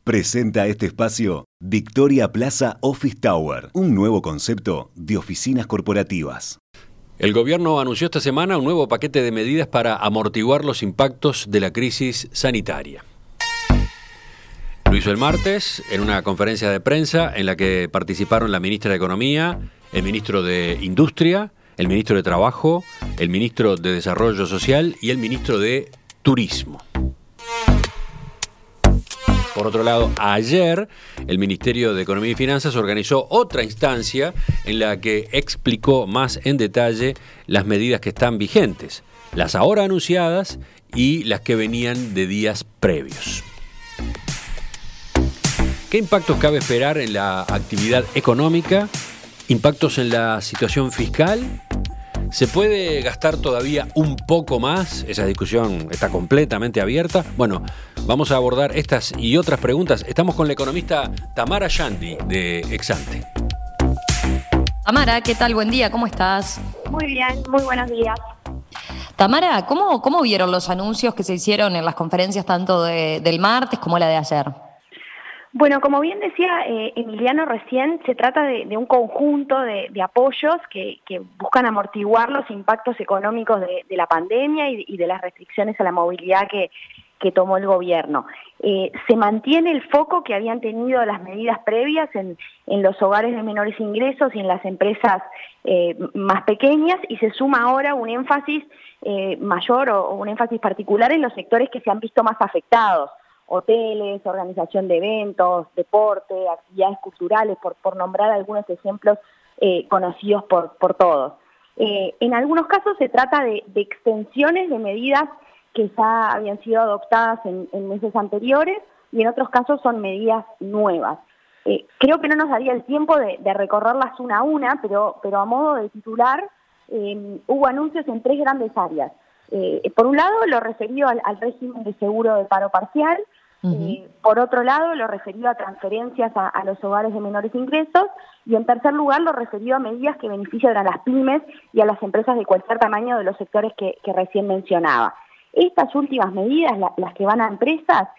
Presenta este espacio Victoria Plaza Office Tower, un nuevo concepto de oficinas corporativas. El gobierno anunció esta semana un nuevo paquete de medidas para amortiguar los impactos de la crisis sanitaria. Lo hizo el martes en una conferencia de prensa en la que participaron la ministra de Economía, el ministro de Industria, el ministro de Trabajo, el ministro de Desarrollo Social y el ministro de Turismo. Por otro lado, ayer el Ministerio de Economía y Finanzas organizó otra instancia en la que explicó más en detalle las medidas que están vigentes, las ahora anunciadas y las que venían de días previos. ¿Qué impactos cabe esperar en la actividad económica? ¿Impactos en la situación fiscal? ¿Se puede gastar todavía un poco más? Esa discusión está completamente abierta. Bueno, vamos a abordar estas y otras preguntas. Estamos con la economista Tamara Yandi de Exante. Tamara, ¿qué tal? Buen día, ¿cómo estás? Muy bien, muy buenos días. Tamara, ¿cómo vieron los anuncios que se hicieron en las conferencias tanto del martes como la de ayer? Bueno, como bien decía Emiliano recién, se trata de un conjunto de apoyos que buscan amortiguar los impactos económicos de la pandemia y de las restricciones a la movilidad que tomó el gobierno. Se mantiene el foco que habían tenido las medidas previas en los hogares de menores ingresos y en las empresas más pequeñas, y se suma ahora un énfasis mayor o un énfasis particular en los sectores que se han visto más afectados: hoteles, organización de eventos, deporte, actividades culturales, por nombrar algunos ejemplos conocidos por todos. En algunos casos se trata de extensiones de medidas que ya habían sido adoptadas en meses anteriores, y en otros casos son medidas nuevas. Creo que no nos daría el tiempo de recorrerlas una a una, pero a modo de titular, hubo anuncios en tres grandes áreas. Por un lado, lo referido al régimen de seguro de paro parcial. Por otro lado, lo referido a transferencias a los hogares de menores ingresos, y en tercer lugar, lo referido a medidas que benefician a las pymes y a las empresas de cualquier tamaño de los sectores que recién mencionaba. Estas últimas medidas, las que van a empresas,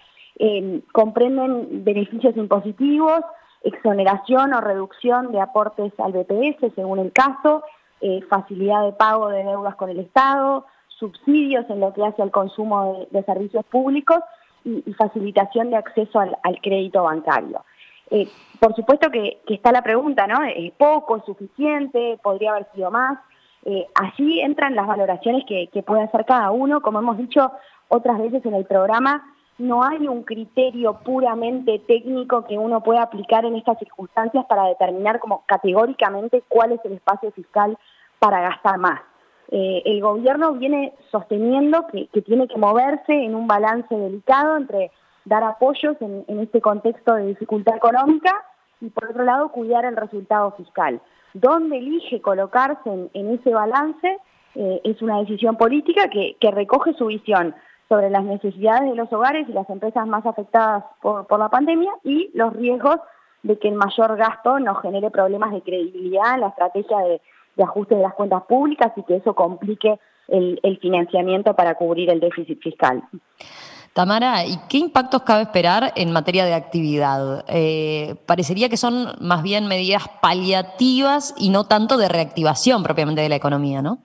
comprenden beneficios impositivos, exoneración o reducción de aportes al BPS según el caso, facilidad de pago de deudas con el Estado, subsidios en lo que hace al consumo de servicios públicos y facilitación de acceso al crédito bancario. Por supuesto que está la pregunta, ¿no? ¿Es poco, es suficiente, podría haber sido más? Allí entran las valoraciones que puede hacer cada uno. Como hemos dicho otras veces en el programa, no hay un criterio puramente técnico que uno pueda aplicar en estas circunstancias para determinar como categóricamente cuál es el espacio fiscal para gastar más. El gobierno viene sosteniendo que tiene que moverse en un balance delicado entre dar apoyos en este contexto de dificultad económica y, por otro lado, cuidar el resultado fiscal. Dónde elige colocarse en ese balance es una decisión política que recoge su visión sobre las necesidades de los hogares y las empresas más afectadas por la pandemia y los riesgos de que el mayor gasto nos genere problemas de credibilidad en la estrategia de ajuste de las cuentas públicas y que eso complique el financiamiento para cubrir el déficit fiscal. Tamara, ¿y qué impactos cabe esperar en materia de actividad? Parecería que son más bien medidas paliativas y no tanto de reactivación propiamente de la economía, ¿no?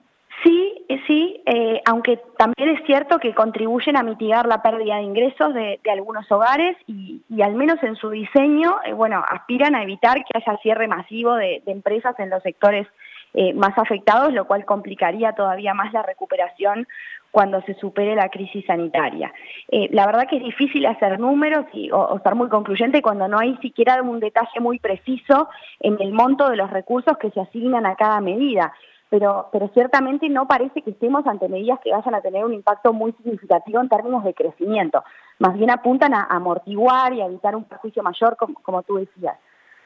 Sí, aunque también es cierto que contribuyen a mitigar la pérdida de ingresos de algunos hogares y al menos en su diseño, aspiran a evitar que haya cierre masivo de empresas en los sectores más afectados, lo cual complicaría todavía más la recuperación cuando se supere la crisis sanitaria. La verdad que es difícil hacer números o estar muy concluyente cuando no hay siquiera un detalle muy preciso en el monto de los recursos que se asignan a cada medida. Pero ciertamente no parece que estemos ante medidas que vayan a tener un impacto muy significativo en términos de crecimiento. Más bien apuntan a amortiguar y a evitar un perjuicio mayor, como tú decías.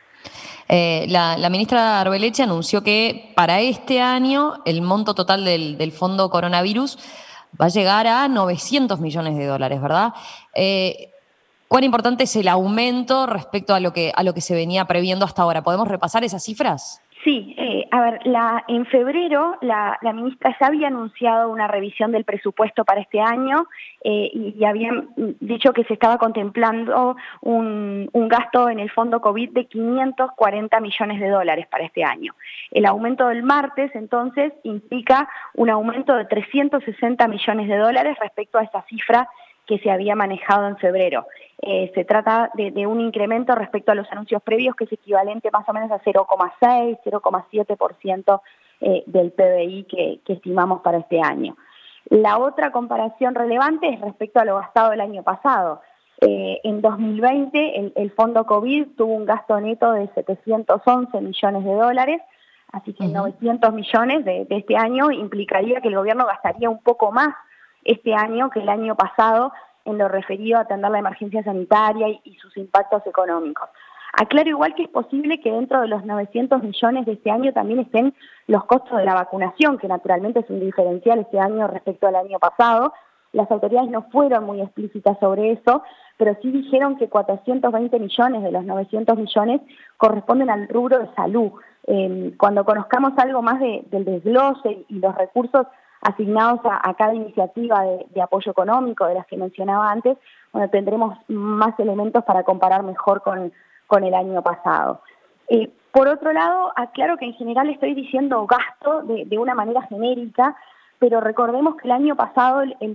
La ministra Arbeleche anunció que para este año el monto total del fondo coronavirus va a llegar a $900 millones, ¿verdad? ¿Cuán importante es el aumento respecto a lo que se venía previendo hasta ahora? ¿Podemos repasar esas cifras? Sí, a ver, en febrero la ministra ya había anunciado una revisión del presupuesto para este año y habían dicho que se estaba contemplando un gasto en el fondo COVID de 540 millones de dólares para este año. El aumento del martes, entonces, implica un aumento de 360 millones de dólares respecto a esa cifra que se había manejado en febrero. Se trata de un incremento respecto a los anuncios previos que es equivalente más o menos a 0,6, 0,7% del PBI que estimamos para este año. La otra comparación relevante es respecto a lo gastado el año pasado. En 2020 el fondo COVID tuvo un gasto neto de 711 millones de dólares, así que 900 millones de este año implicaría que el gobierno gastaría un poco más este año que el año pasado en lo referido a atender la emergencia sanitaria y sus impactos económicos. Aclaro igual que es posible que dentro de los 900 millones de este año también estén los costos de la vacunación, que naturalmente es un diferencial este año respecto al año pasado. Las autoridades no fueron muy explícitas sobre eso, pero sí dijeron que 420 millones de los 900 millones corresponden al rubro de salud. Cuando conozcamos algo más del desglose y los recursos asignados a cada iniciativa de apoyo económico de las que mencionaba antes, bueno, tendremos más elementos para comparar mejor con el año pasado. Por otro lado, aclaro que en general estoy diciendo gasto de una manera genérica, pero recordemos que el año pasado el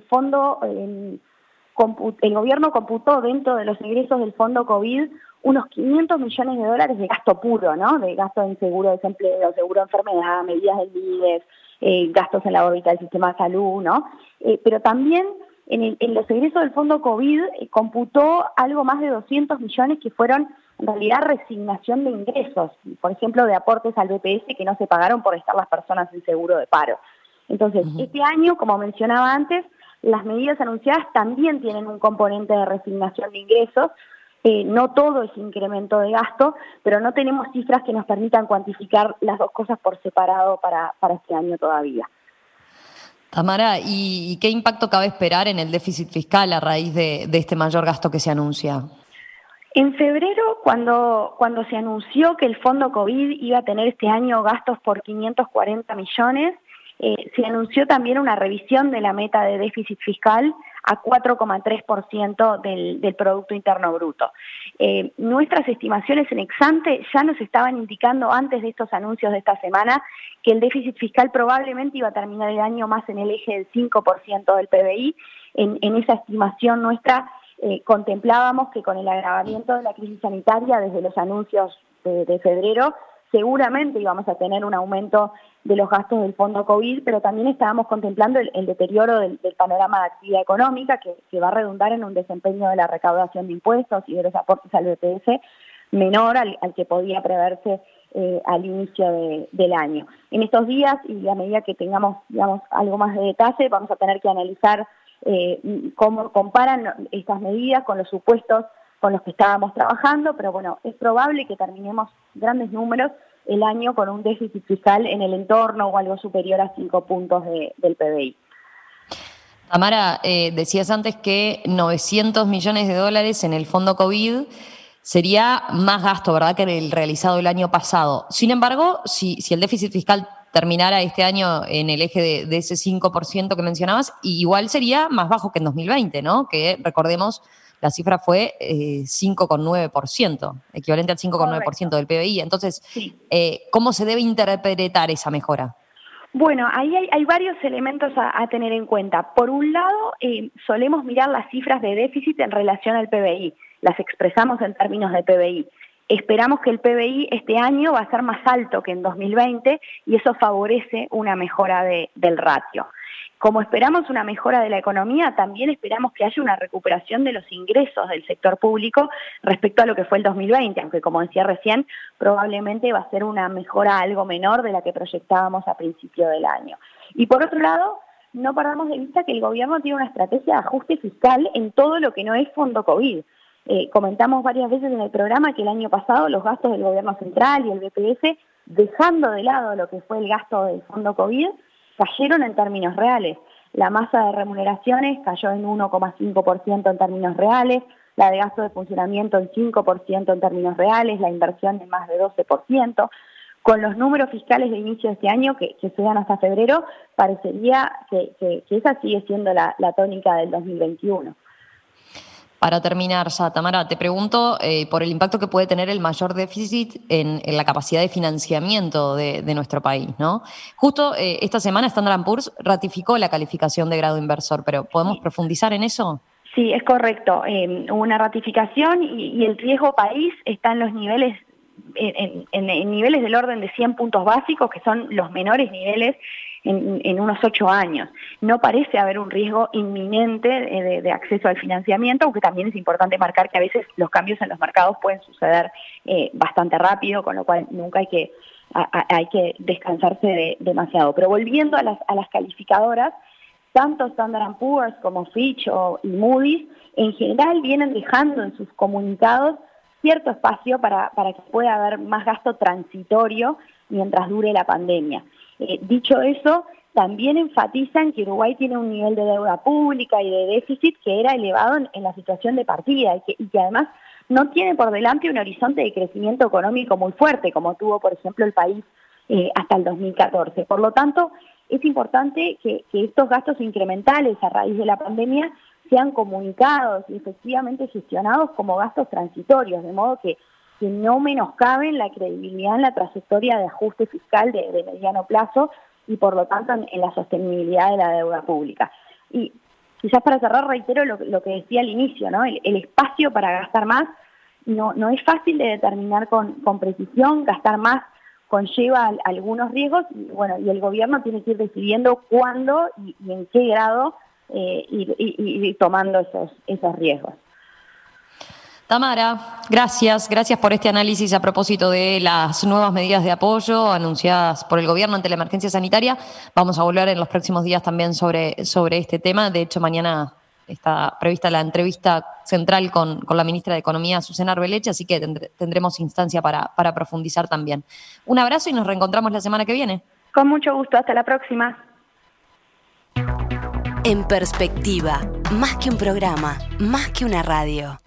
gobierno computó dentro de los ingresos del fondo COVID unos 500 millones de dólares de gasto puro, ¿no? De gasto en seguro de desempleo, seguro de enfermedad, medidas del MIDES, gastos en la órbita del sistema de salud, ¿no? Pero también en los egresos del fondo COVID computó algo más de 200 millones que fueron en realidad resignación de ingresos, por ejemplo, de aportes al BPS que no se pagaron por estar las personas en seguro de paro. Entonces, este año, como mencionaba antes, las medidas anunciadas también tienen un componente de resignación de ingresos. No todo es incremento de gasto, pero no tenemos cifras que nos permitan cuantificar las dos cosas por separado para este año todavía. Tamara, ¿y qué impacto cabe esperar en el déficit fiscal a raíz de este mayor gasto que se anuncia? En febrero, cuando se anunció que el fondo COVID iba a tener este año gastos por 540 millones, se anunció también una revisión de la meta de déficit fiscal a 4,3% del Producto Interno Bruto. Nuestras estimaciones en ex-ante ya nos estaban indicando antes de estos anuncios de esta semana que el déficit fiscal probablemente iba a terminar el año más en el eje del 5% del PBI. En esa estimación nuestra contemplábamos que con el agravamiento de la crisis sanitaria desde los anuncios de febrero, seguramente íbamos a tener un aumento de los gastos del fondo COVID, pero también estábamos contemplando el deterioro del panorama de actividad económica que va a redundar en un desempeño de la recaudación de impuestos y de los aportes al BPS menor al que podía preverse al inicio del año. En estos días y a medida que tengamos, digamos, algo más de detalle, vamos a tener que analizar cómo comparan estas medidas con los supuestos con los que estábamos trabajando, pero bueno, es probable que terminemos grandes números el año con un déficit fiscal en el entorno o algo superior a 5 puntos del PBI. Tamara, decías antes que 900 millones de dólares en el fondo COVID sería más gasto, ¿verdad?, que el realizado el año pasado. Sin embargo, si el déficit fiscal terminara este año en el eje de ese 5% que mencionabas, igual sería más bajo que en 2020, ¿no? Que recordemos, la cifra fue 5,9%, equivalente al 5,9% del PBI. Entonces, sí. ¿Cómo se debe interpretar esa mejora? Bueno, ahí hay varios elementos a tener en cuenta. Por un lado, solemos mirar las cifras de déficit en relación al PBI. Las expresamos en términos de PBI. Esperamos que el PBI este año va a ser más alto que en 2020 y eso favorece una mejora del ratio. Como esperamos una mejora de la economía, también esperamos que haya una recuperación de los ingresos del sector público respecto a lo que fue el 2020, aunque como decía recién, probablemente va a ser una mejora algo menor de la que proyectábamos a principio del año. Y por otro lado, no perdamos de vista que el gobierno tiene una estrategia de ajuste fiscal en todo lo que no es fondo COVID. Comentamos varias veces en el programa que el año pasado los gastos del gobierno central y el BPS, dejando de lado lo que fue el gasto del fondo COVID, cayeron en términos reales. La masa de remuneraciones cayó en 1,5% en términos reales, la de gasto de funcionamiento en 5% en términos reales, la inversión en más de 12%. con los números fiscales de inicio de este año que se dan hasta febrero, parecería que esa sigue siendo la tónica del 2021. Para terminar ya, Tamara, te pregunto por el impacto que puede tener el mayor déficit en la capacidad de financiamiento de nuestro país, ¿no? Justo esta semana Standard & Poor's ratificó la calificación de grado inversor, pero ¿podemos profundizar en eso? Sí, es correcto. Hubo una ratificación y el riesgo país está en los niveles, en niveles del orden de 100 puntos básicos, que son los menores niveles en unos 8 años. No parece haber un riesgo inminente de acceso al financiamiento, aunque también es importante marcar que a veces los cambios en los mercados pueden suceder bastante rápido, con lo cual nunca hay que descansarse demasiado. Pero volviendo a las calificadoras, tanto Standard & Poor's como Fitch y Moody's en general vienen dejando en sus comunicados cierto espacio para que pueda haber más gasto transitorio mientras dure la pandemia. Dicho eso, también enfatizan que Uruguay tiene un nivel de deuda pública y de déficit que era elevado en la situación de partida y que además no tiene por delante un horizonte de crecimiento económico muy fuerte, como tuvo, por ejemplo, el país hasta el 2014. Por lo tanto, es importante que estos gastos incrementales a raíz de la pandemia sean comunicados y efectivamente gestionados como gastos transitorios, de modo que no menoscaben la credibilidad en la trayectoria de ajuste fiscal de mediano plazo y por lo tanto en la sostenibilidad de la deuda pública. Y quizás para cerrar reitero lo que decía al inicio, ¿no? El espacio para gastar más no es fácil de determinar con precisión. Gastar más conlleva algunos riesgos y el gobierno tiene que ir decidiendo cuándo y en qué grado ir tomando esos riesgos. Tamara, gracias por este análisis a propósito de las nuevas medidas de apoyo anunciadas por el gobierno ante la emergencia sanitaria. Vamos a volver en los próximos días también sobre este tema. De hecho, mañana está prevista la entrevista central con la ministra de Economía, Susana Arbeleche, así que tendremos instancia para profundizar también. Un abrazo y nos reencontramos la semana que viene. Con mucho gusto, hasta la próxima. En Perspectiva, más que un programa, más que una radio.